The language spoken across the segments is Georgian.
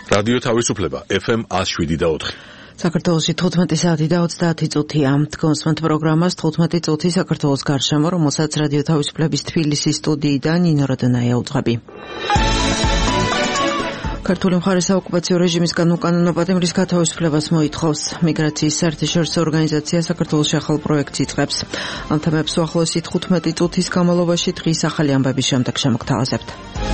რადიო თავისუფლება FM 107.4. საქართველოში 15 საათი და 30 წუთია. თქვენს პროგრამას 15 წუთი საქართველოს გარშემო, რომელსაც რადიო თავისუფლების თბილისის სტუდიიდან ნინო როდონაია უძღვები. ქართული მხარის საოკუპაციო რეჟიმისგან უკანონო მის გათავისუფლებას მოითხოვს. მიგრაციის საერთაშორისო ორგანიზაცია საქართველოში ახალ პროექტს იწყებს. ამ თემებს უახლოესი 15 წუთის განმავლობაში დღის ახალი ამბების შემდეგ შემოგთავაზებთ.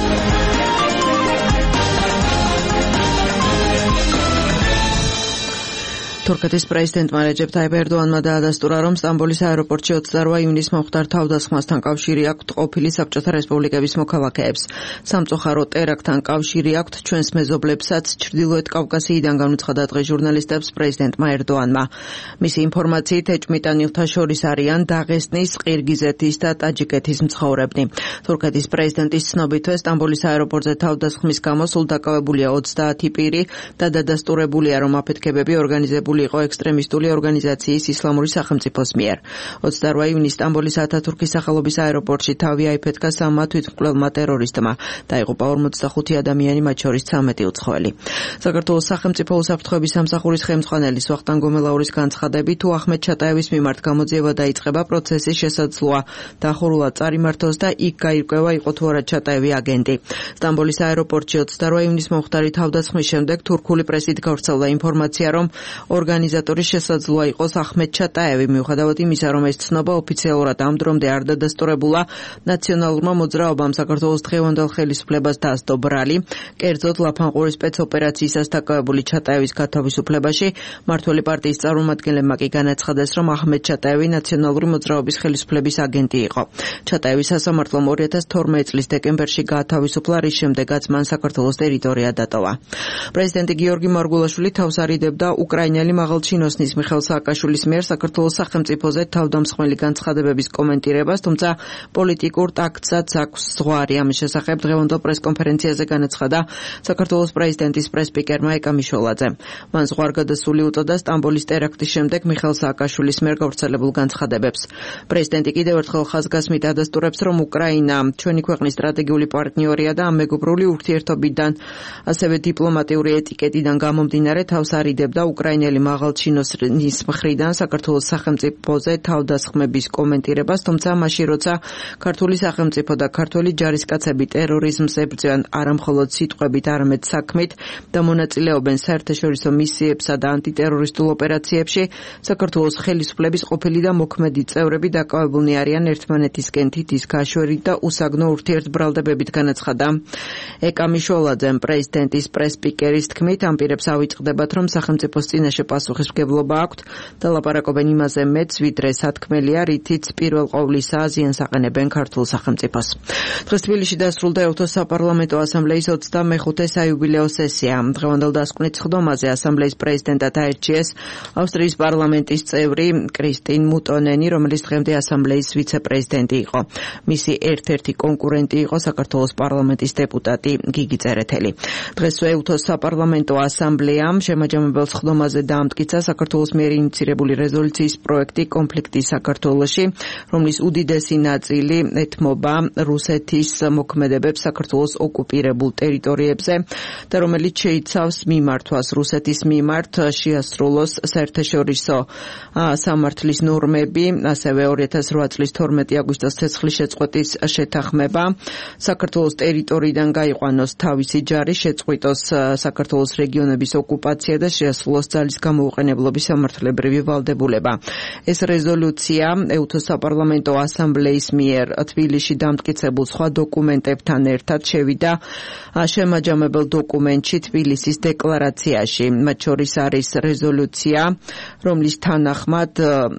თურქეთის პრეზიდენტმა რეჯეპ ტაიპ ერდოანმა დაადასტურა, რომ სტამბოლის აეროპორტში 28 ივნისს მომხდარ თავდასხმასთან კავშირი აქვთ ყოფილი საბჭოთა რესპუბლიკების მოქალაქეებს. სამწუხარო ტერაქტთან კავშირი აქვთ ჩვენს მეზობლებსაც, ჩრდილოეთ კავკასიიდან განუცხადა დღეს ჟურნალისტებს პრეზიდენტმა ერდოანმა. მისი ინფორმაციით, ეჭვმიტანილთა შორის არიან დაღესტნის, ყირგიზეთის და ტაჯიკეთის მცხოვრებნი. თურქეთის პრეზიდენტის ცნობითვე, სტამბოლის აეროპორტზე თავდასხმის გამო სულ დაკავებულია 30 პირი და დადასტურებულია, რომ აფეთქებები ორგანიზებული იყო ექსტრემისტული ორგანიზაციის ისლამური სახელმწიფოს მიერ. 28 ივნისს სტამბოლის ათათურქის სახელობის აეროპორტში თავი აიფეთქა სამმა თვითმკვლელმა ტერორისტმა. დაიღუპა 45 ადამიანი, მათ შორის 13 უცხოელი. საქართველოს სახელმწიფო უსაფრთხოების სამსახურის ხელმძღვანელის ვახტანგ გომელაურის განცხადებით, თუ ახმედ ჩატაევის მიმართ გამოძიება დაიწყება, პროცესის შესაძლოა დახურულად წარიმართოს და იქ გაირკვევა იყო თუ არა ჩატაევი აგენტი. სტამბოლის აეროპორტში 28 ივნისს მომხდარი თავდასხმის შემდეგ თურქული პრესით გავრცელდა ინფორმაცია, რომ ორგანიზატორის შესაძლოა იყოს ახმედ ჩატაევი, მიუხედავად იმისა, რომ ეს ცნობა ოფიციალურად ამ დრომდე არ დადასტურებულა. ნაციონალურმა მოძრაობამ საქართველოს დღევანდელ ხელისუფლებას დაასდო ბრალი, კერძოდ ლაფანყურის სპეცოპერაციისას დაკავებული ჩატაევის გათავისუფლებაში. მმართველი პარტიის წარმომადგენლებმა კი განაცხადეს, რომ ახმედ ჩატაევი ნაციონალური მოძრაობის ხელისუფლების აგენტი იყო. ჩატაევის სასამართლომ 2012 წლის დეკემბერში გაათავისუფლა, რის შემდეგაც მან საქართველოს ტერიტორია დატოვა. პრეზიდენტი გიორგი მარგულაშვილი თავს არიდებდა უკრაინელი მაღალჩინოსნის მიხეილ სააკაშვილის მიერ საქართველოს სახელმწიფოზე თავდამსხმელი განცხადებების კომენტირებას, თუმცა პოლიტიკურ ტაქტსაც აქვს ზღვარი. ამის შესახებ დღევანდელ პრესკონფერენციაზე განაცხადა საქართველოს პრეზიდენტის პრესსპიკერმა ეკა მიშველაძემ. მან ზღვარგადასული უწოდა სტამბოლის ტერაქტის შემდეგ მიხეილ სააკაშვილის მიერ გავრცელებულ განცხადებებს. პრეზიდენტი კიდევ ერთხელ ხაზგასმით ადასტურებს, რომ უკრაინა ჩვენი ქვეყნის სტრატეგიული პარტნიორია და ამ მეგობრული ურთიერთობიდან, ასევე დიპლომატიური ეტიკეტიდან გამომდინარე თავს არიდებდა უკრაინელი მაღალჩინოსნის მხრიდან საქართველოს სახელმწიფოზე თავდასხმების კომენტირებას, თუმცა მაშინ როცა ქართული სახელმწიფო და ქართველი ჯარისკაცები ტერორიზმს ებრძვიან არა მხოლოდ სიტყვებით, არამედ საქმით და მონაწილეობენ საერთაშორისო მისიებსა და ანტიტერორისტულ ოპერაციებში, საქართველოს ხელისუფლების ყოფილი და მოქმედი წევრები დაკავებულნი არიან ერთმანეთისკენ თითის გაშვერით და უსაგნო ურთიერთბრალდებებით, განაცხადა ეკა მიშველაძემ. პრეზიდენტის პრესსპიკერის თქმით, ამ პირებს ავიწყდებათ, რომ სახელმწიფოს წინაშე პასუხისმგებლობა აქვთ და ლაპარაკობენ იმაზე მეც, ვიდრე სათქმელია, რითიც პირველ ყოვლისა ზიანს აყენებენ ქართულ სახელმწიფოს. დღეს თბილისში დასრულდა ეუთოს საპარლამენტო ასამბლეის 25-ე საიუბილეო სესია. დღევანდელ დასკვნით სხდომაზე ასამბლეის პრეზიდენტად აირჩიეს ავსტრიის პარლამენტის წევრი კრისტინ მუტონენი, რომელიც დღემდე ასამბლეის ვიცე-პრეზიდენტი იყო. მისი ერთ-ერთი კონკურენტი იყო საქართველოს პარლამენტის დეპუტატი გიგი წერეთელი. დღეს ეუთოს საპარლამენტო ასამბლეამ შემაჯამებელ სხდომაზე დაამტკიცა საქართველოს მიერ ინიცირებული რეზოლუციის პროექტი კონფლიქტი საქართველოში, რომლის უდიდესი ნაწილი ეთმობა რუსეთის მოქმედებებს საქართველოს ოკუპირებულ ტერიტორიებზე და რომელიც შეიცავს მიმართვას რუსეთის მიმართ შეასრულოს საერთაშორისო სამართლის ნორმები, ასევე 2008 წლის 12 აგვისტოს ცეცხლის შეწყვეტის შეთანხმება, საქართველოს ტერიტორიიდან გაიყვანოს თავისი ჯარი, შეწყვიტოს საქართველოს რეგიონების ოკუპაცია და შეასრულოს ძალის გამოუყენებლობის სამართლებრივი ვალდებულება. ეს რეზოლუცია ეუთოს საპარლამენტო ასამბლეის მიერ თბილისში დამტკიცებულ სხვა დოკუმენტებთან ერთად შევიდა შემაჯამებელ დოკუმენტში თბილისის დეკლარაციაში. მათ შორის არის რეზოლუცია, რომლის თანახმად,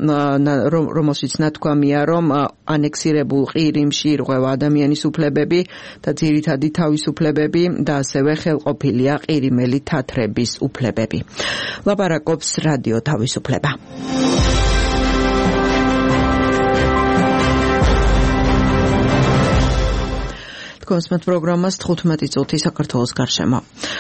რომელშიც ნათქვამია, რომ ანექსირებულ ყირიმში ირღვევა ადამიანის უფლებები და ძირითადი თავისუფლებები და ასევე ხელყოფილია ყირიმელი თათრების უფლებები. ლაპარაკობს რადიო თავისუფლება. თქვენს პროგრამას 15 წუთი საქართველოს გარშემო.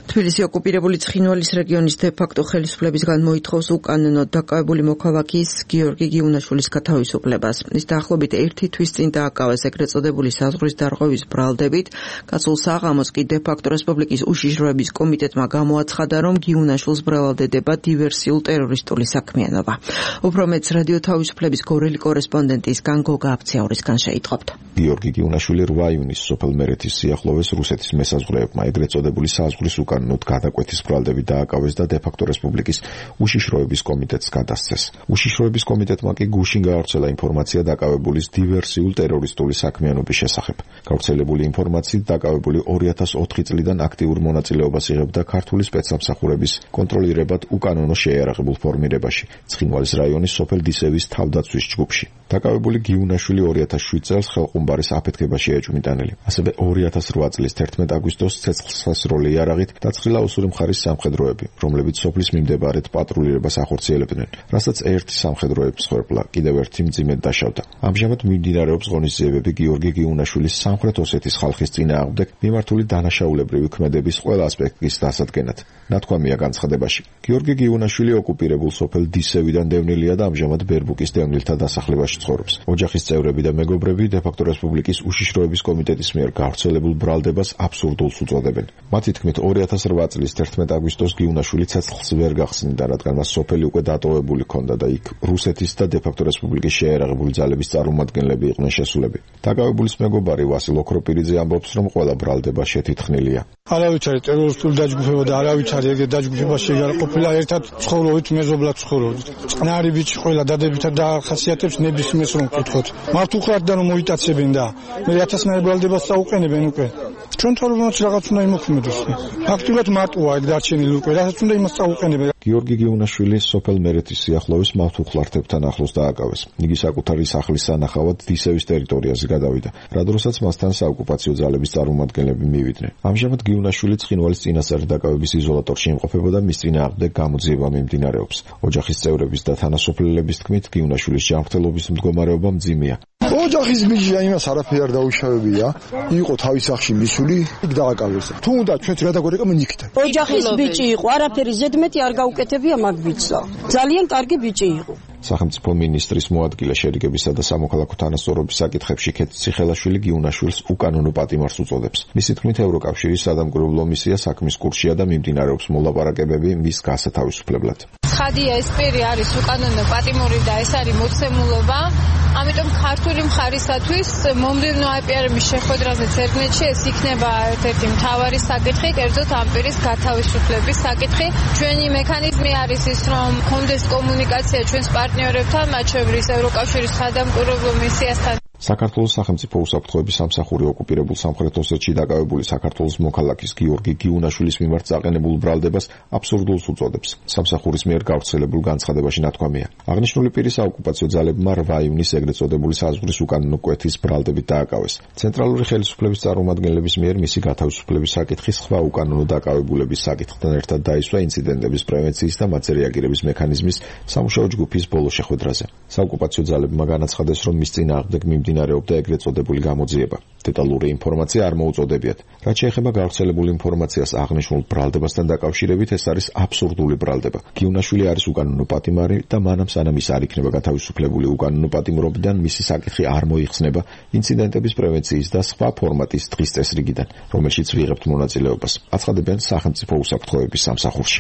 თბილისი ოკუპირებული ცხინვალის რეგიონის დე-ფაქტო ხელისუფლებისგან მოითხოვს უკანონოდ დაკავებული მოქალაქის გიორგი გიუნაშვილის გათავისუფლებას. ის დაახლოებით 1 თვის წინ დააკავეს ეგრეთ წოდებული საზღვრის დარღვევის ბრალდებით. გასულ საღამოს კი დე-ფაქტო რესპუბლიკის უშიშროების კომიტეტმა გამოაცხადა, რომ გიუნაშვილს ბრალდებდება დივერსიულ ტერორისტული საქმიანობა. უფრო მეტს რადიო თავისუფლების გორელი კორესპონდენტისგან გოგა აფციაურისგან შეიტყობთ. გიორგი გიუნაშვილი 8 ივნისს სოფელ მერეთის სიახლოვეს რუსეთის მესაზღვრეებმა ეგრეთ წოდებული საზღვრის უკანონოდ გადაკვეთის ბრალდებით დააკავეს და დე-ფაქტო რესპუბლიკის უშიშროების კომიტეტს გადასცეს. უშიშროების კომიტეტმა კი გუშინ გაავრცელა ინფორმაცია დაკავებულის დივერსიულ ტერორისტული საქმიანობის შესახებ. გავრცელებული ინფორმაციით დაკავებული 2004 წლიდან აქტიურ მონაწილეობას იღებდა ქართული სპეცსამსახურების კონტროლირებად უკანონო შეიარაღებულ ფორმირებაში ცხინვალის რაიონის სოფელ დისევის თავდაცვის ჯგუფში. დაკავებული გიუნაშვილი 2007 წელს ხელყუმბარის აფეთქებაში ეჭვმიტანილი. ასევე 2008 წლის 11 აგვისტოს ცეცხლსასროლი იარაღით დაწყრილა უსური მხარის სამხედროები, რომლებიც სოფლის მიმდებარედ პატრულირებას ახორციელებდნენ, რასაც ერთი სამხედროების მსხვერპლა კიდევ ერთი მძიმედ დაშავდა. ამჟამად მიმდინარეობს ღონისძიებები გიორგი გიუნაშვილის სამხრეთ ოსეთის ხალხის წინააღმდეგ მიმართული დანაშაულებრივი ქმედების ყველა ასპექტის დასადგენად. ნათქვამია განცხადებაში. გიორგი გიუნაშვილი ოკუპირებულ სოფელ დისევიდან დევნილია და ამჟამად ბერბუკის დევნილთა დასახლებაში ცხოვრობს. ოჯახის წევრები და მეგობრები დე-ფაქტო რესპუბლიკის უშიშროების კომიტეტის მიერ გავრცელებულ ბრალდებას აბსურდულს უწოდებენ. მათი თქმით 2008 წლის 11 აგვისტოს გიუნაშვილი ცეცხლს ვერ გახსნიდა, რადგან მას სოფელი უკვე დატოვებული ჰქონდა და იქ რუსეთის და დე-ფაქტო რესპუბლიკის შეიარაღებული ძალების წარმომადგენლები იყვნენ შესულები. დაკავებულის მეგობარი ვასილ ოქროპირიძე ამბობს, რომ ყველა ბრალდება შეთითხნილია. არავითარი ტერორისტული დაჯგუფება და არავითარი ეგრეთ დაჯგუფება შეიძლება ყოფილა ერთად ცხოვრობით, მეზობლად ცხოვრობით. წყნარი ბიჭი ყველა დადებითად დაახასიათებს ნებისმიერს რომ ვკითხოთ. მათ უხრატიდან რომ მოიტაცებენ და მე 1000-ნაირ ბრალდებას წაუყენებენ უკვე. ჩვენ თორემაც რაღაც უნდა იმოქმედოს. ფაქტურად მარტოა ეგ დარჩენილი უკვე, რასაც უნდა იმას წაუყენებენ. გიორგი გიუნაშვილი სოფელ მერეთის სიახლოვეს მავთუხლართებთან ახლოს დააკავეს. იგი საკუთარი სახლის სანახავად დისევის ტერიტორიაზე გადავიდა, რა დროსაც მასთან საოკუპაციო ძალების წარმომადგენლები მივიდნენ. ამჟამად გიუნაშვილი ცხინვალის წინასწარ დაკავების იზოლატორში იმყოფება და მის წინააღმდეგ გამოძიება მიმდინარეობს. ოჯახის წევრების და თანასოფლელების თქმით, გიუნაშვილის ჯანმრთელობის მდგომარეობა მძიმეა. ოჯახის ბიჭია იმას არაფერი არ დაუშავებია, იყო თავის სახში მისული, იქ დააკავეს. თუ უნდა ჩვენც გადაგვერეკა მენიქით. ოჯახის ბიჭი იყო, არაფერი ზედმეტი არ გაუკეთებია მაგ ბიჭსა. ძალიან კარგი ბიჭი იყო. სახელმწიფო მინისტრის მოადგილე შერიგებისა და სამოქალაქო თანასწორობის საკითხებში ქეთ ციხელაშვილი გიუნაშვილს უკანონო პატიმარს უწოდებს. მისი თქმით, ევროკავშირის სადამკვირვებლო მისია საქმის კურსშია და მიმდინარეობს მოლაპარაკებები მის გასათავისუფლებლად. ცხადია, ეს პირი არის უკანონო პატიმური და ეს არის მოცემულობა. ამიტომ ქართული მხარისათვის მომდევნო APR-ის შეხვედრაზე ცერგნეთში ეს იქნება ერთ-ერთი მთავარი საკითხი, კერძოდ ამ პირის გათავისუფლების საკითხი. ჩვენი მექანიზმი არის ის, რომ კონდეს კომუნიკაცია ჩვენს პარტნიორებთან, მათ შორის ევროკავშირის სადამკვირვებლო მისიასთან. საქართველოს სახელმწიფო უსაფრთხოების სამსახური ოკუპირებულ სამხრეთ ოსეთში დაკავებული საქართველოს მოქალაქის გიორგი გიუნაშვილის მიმართ წაყენებულ ბრალდებას აბსურდულს უწოდებს. სამსახურის მიერ გავრცელებულ განცხადებაში ნათქვამია. აღნიშნული პირი საოკუპაციო ძალებმა 8 ივნისს ეგრეთ წოდებული საზღვრის უკანონო კვეთის ბრალდებით დააკავეს. ცენტრალური ხელისუფლების წარმომადგენლების მიერ მისი გათავისუფლების საკითხი სხვა უკანონო დაკავებულების საკითხთან ერთად დაისვა ინციდენტების პრევენციის და მათზე რეაგირების მექანიზმის სამუშაო ჯგუფის ბოლო შეხვედრაზე. საოკუპაციო ძალებმა განაცხადეს, რომ მის წინააღმდეგ მიმდინარეობდა ეგრეთ წოდებული გამოძიება. დეტალური ინფორმაცია არ მოუწოდებიათ. რაც შეეხება გავრცელებულ ინფორმაციას აღნიშნულ ბრალდებასთან დაკავშირებით, ეს არის აბსურდული ბრალდება. გიუნაშვილი არის უკანონო პატიმარი და მანამ სანამ ის არ იქნება გათავისუფლებული უკანონო პატიმრობიდან, მისი საკითხი არ მოიხსნება ინციდენტების პრევენციის და სხვა ფორმატის დღის წესრიგიდან, რომელშიც ვიღებთ მონაწილეობას. აცხადებენ სახელმწიფო უსაფრთხოების სამსახურში.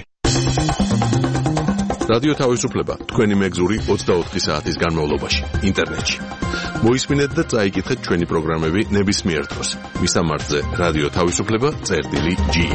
რადიო თავისუფლება თქვენი მეგზური 24 საათის განმავლობაში ინტერნეტში. მოისმინეთ და წაიკითხეთ ჩვენი პროგრამები ნებისმიერ დროს. მისამართზე რადიო თავისუფლება.ge.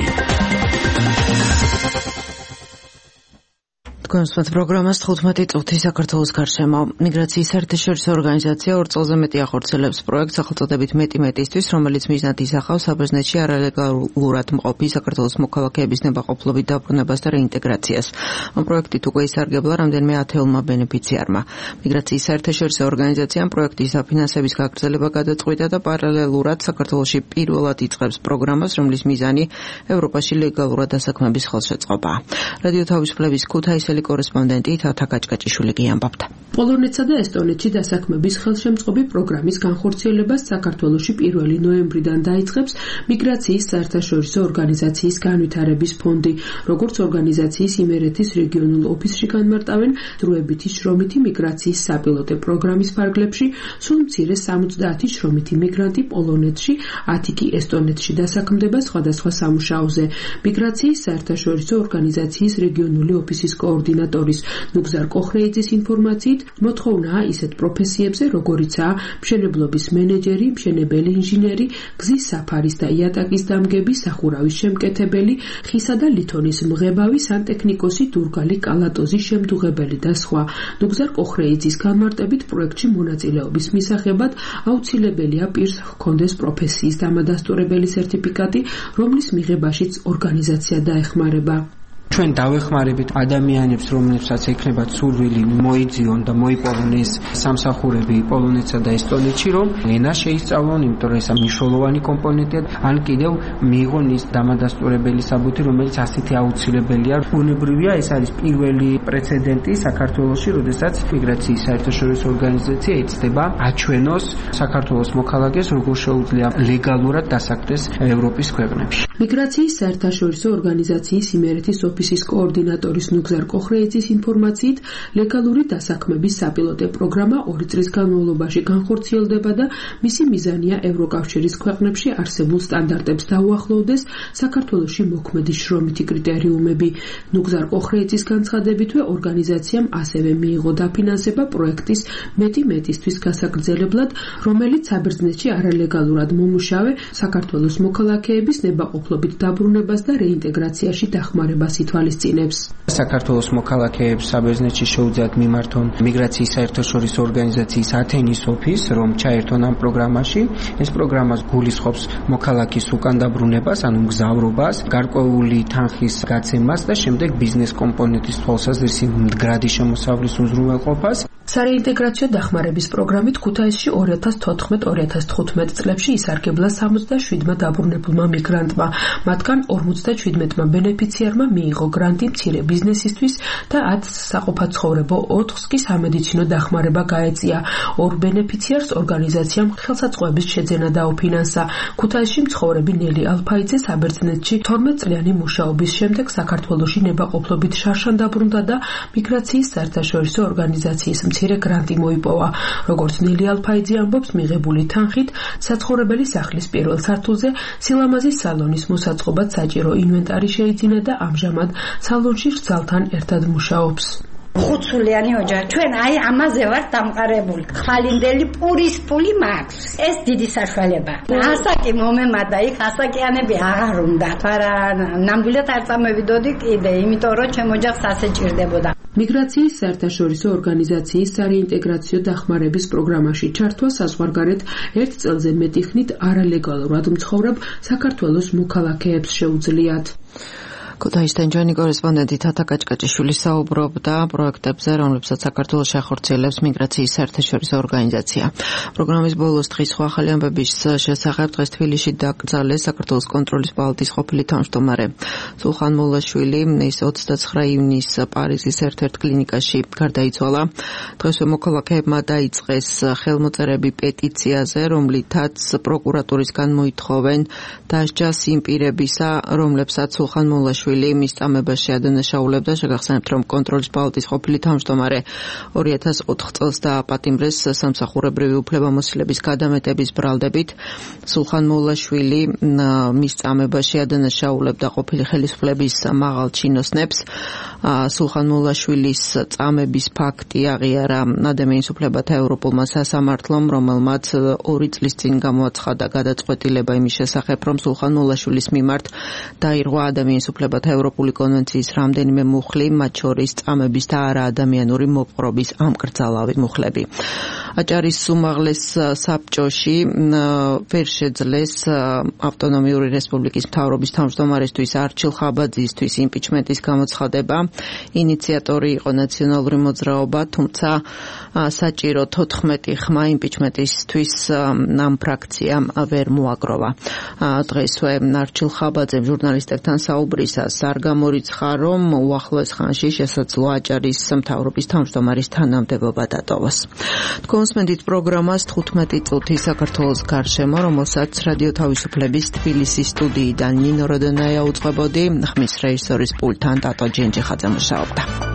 თქვენს პროგრამას 15 წუთი საქართველოს გარშემო. მიგრაციის საერთაშორისო ორგანიზაცია 2 წელზე მეტი ახორციელებს პროექტს სახელწოდებით მეტი-მეტისთვის, რომელიც მიზნად ისახავს საბერძნეთში არალეგალურად მყოფი საქართველოს მოქალაქეების ნებაყოფლობით დაბრუნებას და რეინტეგრაციას. ამ პროექტით უკვე ისარგებლა რამდენიმე 10-მა ბენეფიციარმა. მიგრაციის საერთაშორისო ორგანიზაციამ პროექტის საფინანსების გაგრძელება გადაწყვიტა და პარალელურად საქართველოში პირველად იწყებს პროგრამას, რომლის მიზანი ევროპაში ლეგალურად დასაქმების ხელშეწყობაა. რადიო თავისუფლების ქუთაისელი ჟურნალი კორესპონდენტი თათა კაჭკაჭიშვილი გიამბობდა. პოლონეთსა და ესტონეთში დასაქმების ხელშემწყობი პროგრამის განხორციელებას საქართველოში 1 ნოემბრიდან დაიწყებს მიგრაციის საერთაშორისო ორგანიზაციის განვითარების ფონდი. როგორც ორგანიზაციის იმერეთის რეგიონულ ოფისში განმარტავენ, დროებითი შრომითი მიგრაციის საპილოტე პროგრამის ფარგლებში სულ მცირე 70 შრომითი მიგრანტი პოლონეთში, 10 კი ესტონეთში დასაქმდება სხვადასხვა სამუშაოზე. მიგრაციის საერთაშორისო ორგანიზაციის რეგიონული ოფისის კოორდინატორის ნუგზარ კოხრეიძის ინფორმაციით, მოთხოვნაა ისეთ პროფესიებზე, როგორიცაა მშენებლობის მენეჯერი, მშენებელი ინჟინერი, გზის საფარის და იატაკის დამგები, სახურავის შემკეთებელი, ხისა და ლითონის მღებავი, სანტექნიკოსი, დურგალი, კალატოზის შემდუღებელი და სხვა. ნუგზარ კოხრეიძის განმარტებით, პროექტში მონაწილეობის მისაღებად აუცილებელია პირს ჰქონდეს პროფესიის დამადასტურებელი სერტიფიკატი, რომლის მიღებაშიც ორგანიზაცია დაეხმარება. ჩვენ დავეხმარებით ადამიანებს, რომლებსაც ექნებათ სურვილი მოიძიონ და მოიპოვონ ეს სამსახურები პოლონეთსა და ესტონეთში, რომ ენა შეისწავლონ, იმიტომ რომ ეს მნიშვნელოვანი კომპონენტია, ან კიდევ მიიღონ ის დამადასტურებელი საბუთი, რომელიც ასეთი აუცილებელია. ბუნებრივია, ეს არის პირველი პრეცედენტი საქართველოში, როდესაც მიგრაციის საერთაშორისო ორგანიზაცია ეცდება აჩვენოს საქართველოს მოქალაქეს, როგორ შეუძლია ლეგალურად დასაქმდეს ევროპის ქვეყნებში. მიგრაციის საერთაშორისო ორგანიზაციის იმერეთის ოფისის კოორდინატორის ნუგზარ კოხრეიძის ინფორმაციით, ლეგალური დასაქმების საპილოტე პროგრამა 2 წლის განმავლობაში განხორციელდება და მისი მიზანია ევროკავშირის ქვეყნებში არსებულ სტანდარტებს დაუახლოვდეს საქართველოში მოქმედი შრომითი კრიტერიუმები. ნუგზარ კოხრეიძის განცხადებითვე, ორგანიზაციამ ასევე მიიღო დაფინანსება პროექტის მეტისთვის გასაგრძელებლად, რომელიც საბერძნეთში არალეგალურად მომუშავე საქართველოს მოქალაქეების ნებაყოფლობით დაბრუნებას და რეინტეგრაციაში დახმარებას ითვალისწინებს. საქართველოს მოქალაქეებს საბერძნეთში შეუძლიათ მიმართონ მიგრაციის საერთაშორისო ორგანიზაციის ათენის ოფისს, რომ ჩაერთონ ამ პროგრამაში. ეს პროგრამა გულისხმობს მოქალაქის უკან დაბრუნებას, ანუ მგზავრობას, გარკვეული თანხის გაცემას და შემდეგ ბიზნეს კომპონენტის თვალსაზრისი მდგრადი შემოსავლის უზრუნველყოფას. სარეინტეგრაციო დახმარების პროგრამით ქუთაისში 2014-2015 წლებში ისარგებლა 77 დაბრუნებულმა მიგრანტმა. მათგან 57-მა ბენეფიციარმა მიიღო გრანტი მცირე ბიზნესისთვის და 10 საყოფაცხოვრებო, 4-ს კი სამედიცინო დახმარება გაეწია. 2 ბენეფიციარს ორგანიზაციამ ხელსაწყოების შეძენა დაუფინანსა. ქუთაისში მცხოვრები ნელი ალფაიძე საბერძნეთში 12 წლიანი მუშაობის შემდეგ საქართველოში ნებაყოფლობით შარშან დაბრუნდა და მიგრაციის საერთაშორისო ორგანიზაციის მცირე გრანტი მოიპოვა. როგორც ნელი ალფაიძე ამბობს, მიღებული თანხით საცხოვრებელი სახლის პირველ სართულზე სილამაზის სალონის მოსაწყობად საჭირო ინვენტარი შეიძინა და ამჟამად სალონში რძალთან ერთად მუშაობს. ხუთსულიანი ოჯახი. ჩვენ აი ამაზე ვართ დამყარებული. ხვალინდელი პურის ფული მაქვს. ეს დიდი საშუალება. ასაკი მომემატა, იქ ასაკიანები აღარ უნდა. არა, ნამდვილად არ წამოვიდოდი კიდე, იმიტომ რომ ჩემ ოჯახს ასე ჭირდებოდა. მიგრაციის საერთაშორისო ორგანიზაციის სარეინტეგრაციო დახმარების პროგრამაში ჩართვა საზღვარგარეთ 1 წელზე მეტი ხნით არალეგალურად მცხოვრებ საქართველოს მოქალაქეებს შეუძლიათ. ქუთაისთან ჯანი კორესპონდენტი თათა კაჭკაჭიშვილი საუბრობდა პროექტებზე, რომლებსაც საქართველოს ახორციელებს მიგრაციის საერთაშორისო ორგანიზაცია. პროგრამის ბოლოს დღის სხვა ახალი ამბების შესახებ დღეს თბილისში დაკრძალეს საქართველოს კონტროლის პალატის ყოფილი თავმჯდომარე სულხან მოლაშვილი. ის 29 ივნის პარიზის ერთ-ერთ კლინიკაში გარდაიცვალა. დღესვე მოქალაქეებმა დაიწყეს ხელმოწერები პეტიციაზე, რომლითაც პროკურატურისგან მოითხოვენ დასჯას იმ პირებისა, რომლებსაც სულხან მოლაშვილი მის წამებაში ადანაშაულებდა. შეგახსენებთ, რომ კონტროლის პალატის ყოფილი თავმჯდომარე 2004 წელს დააპატიმრეს სამსახურებრივი უფლებამოსილების გადამეტების ბრალდებით. სულხან მოლაშვილი მის წამებაში ადანაშაულებდა ყოფილი ხელისუფლების მაღალ ჩინოსნებს. სულხან მოლაშვილის წამების ფაქტი აღიარა ადამიანის უფლებათა ევროპულმა სასამართლომ, რომელმაც 2 წლის წინ გამოაცხადა გადაწყვეტილება იმის შესახებ, რომ სულხან მოლაშვილის მიმართ დაირღვა ადამიანის უფლებათა ევროპული კონვენციის რამდენიმე მუხლი, მათ შორის წამების და არაადამიანური მოპყრობის ამკრძალავი მუხლები. აჭარის უმაღლეს საბჭოში ვერ შეძლეს ავტონომიური რესპუბლიკის მთავრობის თავმჯდომარისთვის არჩილ ხაბაძისთვის იმპიჩმენტის გამოცხადება. ინიციატორი იყო ნაციონალური მოძრაობა, თუმცა საჭირო 14 ხმა იმპიჩმენტისთვის ამ ფრაქციამ ვერ მოაგროვა. დღესვე არჩილ ხაბაძემ ჟურნალისტებთან საუბრისას დღესაც არ გამორიცხა, რომ უახლოეს ხანში შესაძლოა აჭარის მთავრობის თავმჯდომარის თანამდებობა დატოვოს. თქვენ უსმენთ პროგრამას 15 წუთი საქართველოს გარშემო, რომელსაც რადიო თავისუფლების თბილისის სტუდიიდან ნინო როდონაია უძღვებოდი, ხმის რეჟისორის პულტთან ტატო ჯენჯიხაძე მუშაობდა.